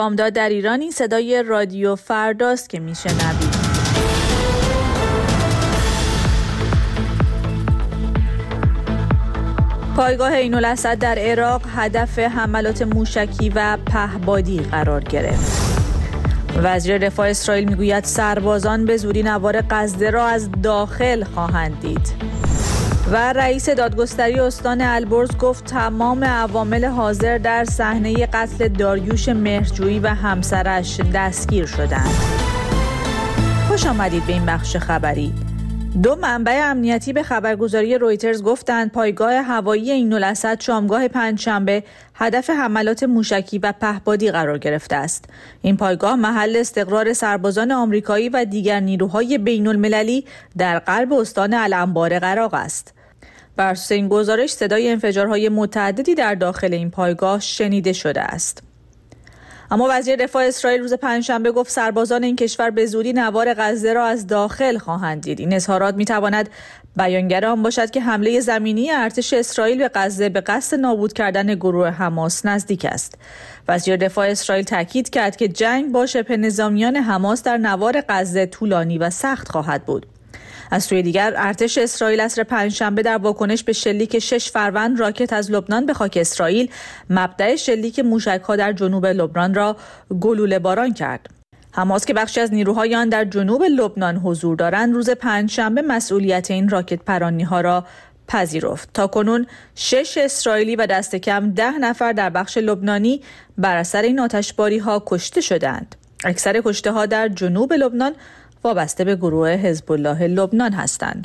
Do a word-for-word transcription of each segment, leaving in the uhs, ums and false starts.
بامداد در ایران این صدای رادیو فرداست که میشنوید. پایگاه عین الاسد در عراق هدف حملات موشکی و پهپادی قرار گرفت. وزیر دفاع اسرائیل میگوید سربازان به زودی نوار غزه را از داخل خواهند دید. و رئیس دادگستری استان البرز گفت تمام عوامل حاضر در صحنه قتل داریوش مهرجویی و همسرش دستگیر شدند. خوش آمدید به این بخش خبری. دو منبع امنیتی به خبرگزاری رویترز گفتند پایگاه هوایی عین الاسد شامگاه پنجشنبه هدف حملات موشکی و پهپادی قرار گرفته است. این پایگاه محل استقرار سربازان آمریکایی و دیگر نیروهای بین المللی در غرب استان الانبار عراق است. بر اساس این گزارش صدای انفجارهای متعددی در داخل این پایگاه شنیده شده است. اما وزیر دفاع اسرائیل روز پنجشنبه گفت سربازان این کشور به زودی نوار غزه را از داخل خواهند دید. این اظهارات میتواند بیانگر آن باشد که حمله زمینی ارتش اسرائیل به غزه به قصد نابود کردن گروه حماس نزدیک است. وزیر دفاع اسرائیل تاکید کرد که جنگ با شبه نظامیان حماس در نوار غزه طولانی و سخت خواهد بود. از سوی دیگر ارتش اسرائیل عصر پنجشنبه در واکنش به شلیک شش فروند راکت از لبنان به خاک اسرائیل مبدأ شلیک موشک‌ها در جنوب لبنان را گلوله باران کرد. حماس که بخشی از نیروهای آن در جنوب لبنان حضور دارند روز پنجشنبه مسئولیت این راکت پرانی‌ها را پذیرفت. تاکنون شش اسرائیلی و دست کم ده نفر در بخش لبنانی بر اثر این آتشباری‌ها کشته شدند. اکثر کشته‌ها در جنوب لبنان وابسته به گروه حزب الله لبنان هستند.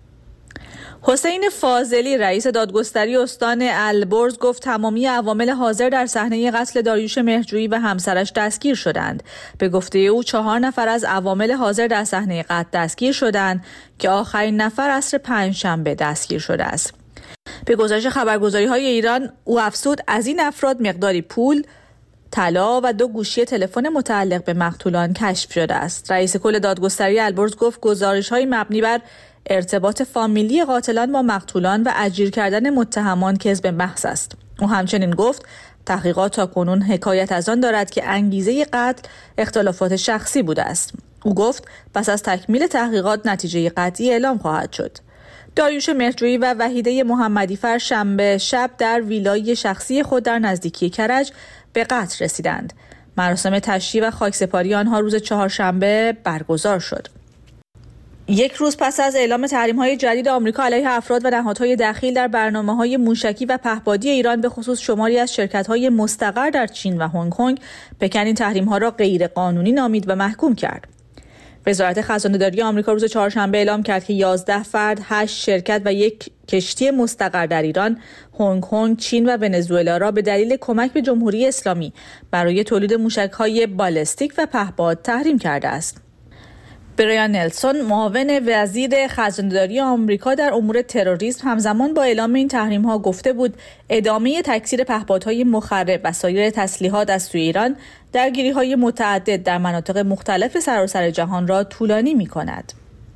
حسین فاضلی رئیس دادگستری استان البرز گفت تمامی عوامل حاضر در صحنه قتل داریوش مهرجویی و همسرش دستگیر شدند. به گفته او چهار نفر از عوامل حاضر در صحنه قتل دستگیر شدند که آخرین نفر عصر پنجشنبه دستگیر شده است. به گزارش خبرگزاری‌های ایران او افزود از این افراد مقداری پول، طلا و دو گوشی تلفن متعلق به مقتولان کشف شده است. رئیس کل دادگستری البرز گفت گزارش‌های مبنی بر ارتباط فامیلی قاتلان با مقتولان و اجیر کردن متهمان کذب محض است. او همچنین گفت تحقیقات تاکنون حکایت از آن دارد که انگیزه قتل اختلافات شخصی بوده است. او گفت پس از تکمیل تحقیقات نتیجه قطعی اعلام خواهد شد. داریوش مهرجویی و وحیده محمدیفر شنبه شب در ویلای شخصی خود در نزدیکی کرج به قتل رسیدند. مراسم تشییع و خاکسپاری آنها روز چهارشنبه برگزار شد. یک روز پس از اعلام تحریم‌های جدید آمریکا علیه افراد و نهادهای دخیل در برنامه‌های موشکی و پهپادی ایران به خصوص شماری از شرکت‌های مستقر در چین و هنگ کنگ، پکن این تحریم‌ها را غیرقانونی نامید و محکوم کرد. وزارت خزانه‌داری آمریکا روز چهارشنبه اعلام کرد که یازده فرد، هشت شرکت و یک کشتی مستقر در ایران، هنگ کنگ، چین و ونزوئلا را به دلیل کمک به جمهوری اسلامی برای تولید موشک‌های بالستیک و پهپاد تحریم کرده است. برایان نلسون، معاون وزیر خزانه‌داری آمریکا در امور تروریسم، همزمان با اعلام این تحریم‌ها گفته بود ادامه تکثیر پهپادهای مخرب و سایر تسلیحات از سوی ایران درگیری‌های متعدد در مناطق مختلف سراسر جهان را طولانی می‌کند.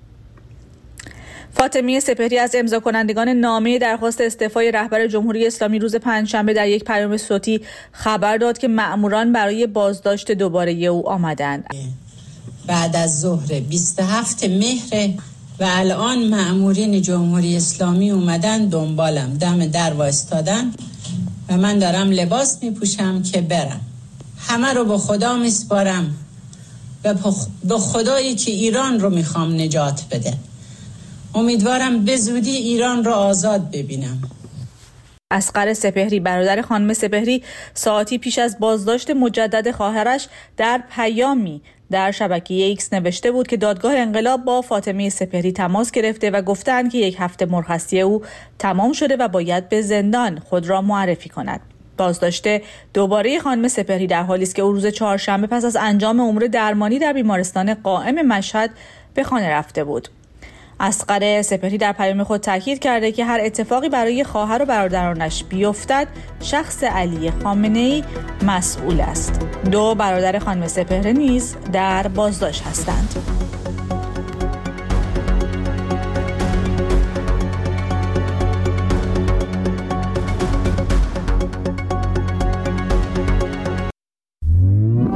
فاطمه سپهری از امضا کنندگان نامه درخواست استعفای رهبر جمهوری اسلامی روز پنجشنبه در یک پیام صوتی خبر داد که مأموران برای بازداشت دوباره او آمدند. بعد از ظهر بیست و هفتم مهر و الان مأمورین جمهوری اسلامی اومدن دنبالم، دم در وایستادن و من دارم لباس میپوشم که برم. همه رو به خدا میسپارم و به خدایی که ایران رو میخوام نجات بده. امیدوارم به زودی ایران رو آزاد ببینم. اصغر سپهری، برادر خانم سپهری، ساعتی پیش از بازداشت مجدد خواهرش در پیامی در شبکه ایکس نوشته بود که دادگاه انقلاب با فاطمه سپهری تماس گرفته و گفتند که یک هفته مرخصی او تمام شده و باید به زندان خود را معرفی کند. بازداشت دوباره خانم سپهری در حالی است که او روز چهارشنبه پس از انجام امور درمانی در بیمارستان قائم مشهد به خانه رفته بود. اصغر سپهری در پیام خود تاکید کرده که هر اتفاقی برای خواهر و برادرانش بیفتد شخص علی خامنه‌ای مسئول است. دو برادر خانم سپهری نیز در بازداشت هستند.